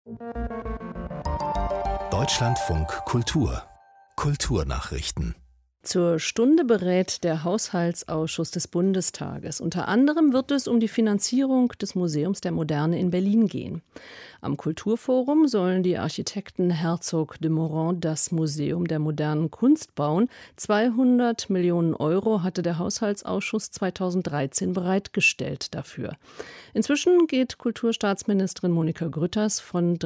Deutschlandfunk Kultur Kulturnachrichten. Zur Stunde berät der Haushaltsausschuss des Bundestages. Unter anderem wird es um die Finanzierung des Museums der Moderne in Berlin gehen. Am Kulturforum sollen die Architekten Herzog de Meuron das Museum der modernen Kunst bauen. 200 Millionen Euro hatte der Haushaltsausschuss 2013 bereitgestellt dafür. Inzwischen geht Kulturstaatsministerin Monika Grütters von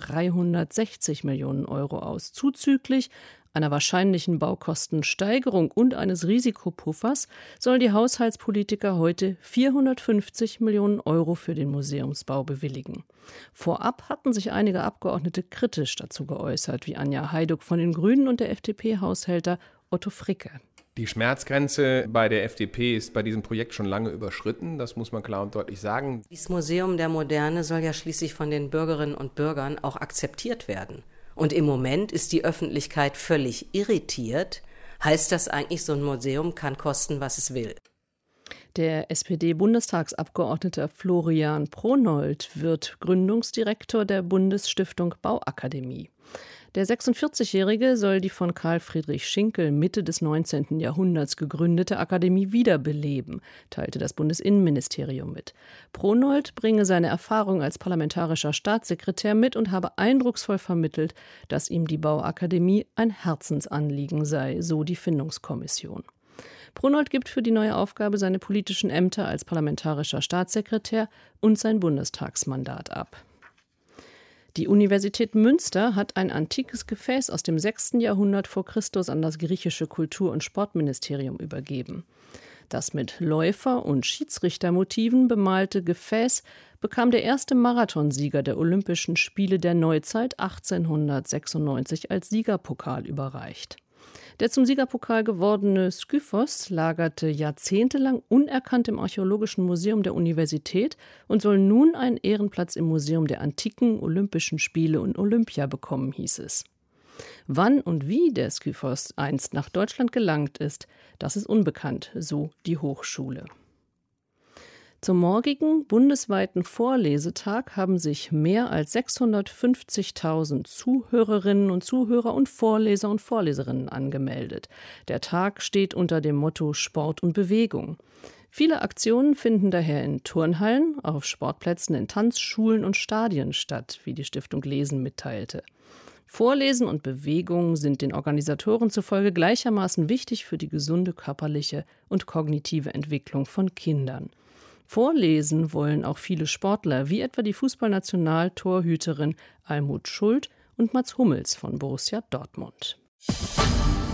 360 Millionen Euro aus. Zuzüglich einer wahrscheinlichen Baukostensteigerung und eines Risikopuffers sollen die Haushaltspolitiker heute 450 Millionen Euro für den Museumsbau bewilligen. Vorab hatten sich einige Abgeordnete kritisch dazu geäußert, wie Anja Hajduk von den Grünen und der FDP-Haushälter Otto Fricke. Die Schmerzgrenze bei der FDP ist bei diesem Projekt schon lange überschritten, das muss man klar und deutlich sagen. Das Museum der Moderne soll ja schließlich von den Bürgerinnen und Bürgern auch akzeptiert werden. Und im Moment ist die Öffentlichkeit völlig irritiert. Heißt das eigentlich, so ein Museum kann kosten, was es will? Der SPD-Bundestagsabgeordnete Florian Pronold wird Gründungsdirektor der Bundesstiftung Bauakademie. Der 46-Jährige soll die von Karl Friedrich Schinkel Mitte des 19. Jahrhunderts gegründete Akademie wiederbeleben, teilte das Bundesinnenministerium mit. Pronold bringe seine Erfahrung als parlamentarischer Staatssekretär mit und habe eindrucksvoll vermittelt, dass ihm die Bauakademie ein Herzensanliegen sei, so die Findungskommission. Pronold gibt für die neue Aufgabe seine politischen Ämter als parlamentarischer Staatssekretär und sein Bundestagsmandat ab. Die Universität Münster hat ein antikes Gefäß aus dem 6. Jahrhundert vor Christus an das griechische Kultur- und Sportministerium übergeben. Das mit Läufer- und Schiedsrichtermotiven bemalte Gefäß bekam der erste Marathonsieger der Olympischen Spiele der Neuzeit 1896 als Siegerpokal überreicht. Der zum Siegerpokal gewordene Skyphos lagerte jahrzehntelang unerkannt im Archäologischen Museum der Universität und soll nun einen Ehrenplatz im Museum der antiken Olympischen Spiele und Olympia bekommen, hieß es. Wann und wie der Skyphos einst nach Deutschland gelangt ist, das ist unbekannt, so die Hochschule. Zum morgigen bundesweiten Vorlesetag haben sich mehr als 650.000 Zuhörerinnen und Zuhörer und Vorleser und Vorleserinnen angemeldet. Der Tag steht unter dem Motto Sport und Bewegung. Viele Aktionen finden daher in Turnhallen, auf Sportplätzen, in Tanzschulen und Stadien statt, wie die Stiftung Lesen mitteilte. Vorlesen und Bewegung sind den Organisatoren zufolge gleichermaßen wichtig für die gesunde körperliche und kognitive Entwicklung von Kindern. Vorlesen wollen auch viele Sportler, wie etwa die Fußballnationaltorhüterin Almut Schuld und Mats Hummels von Borussia Dortmund.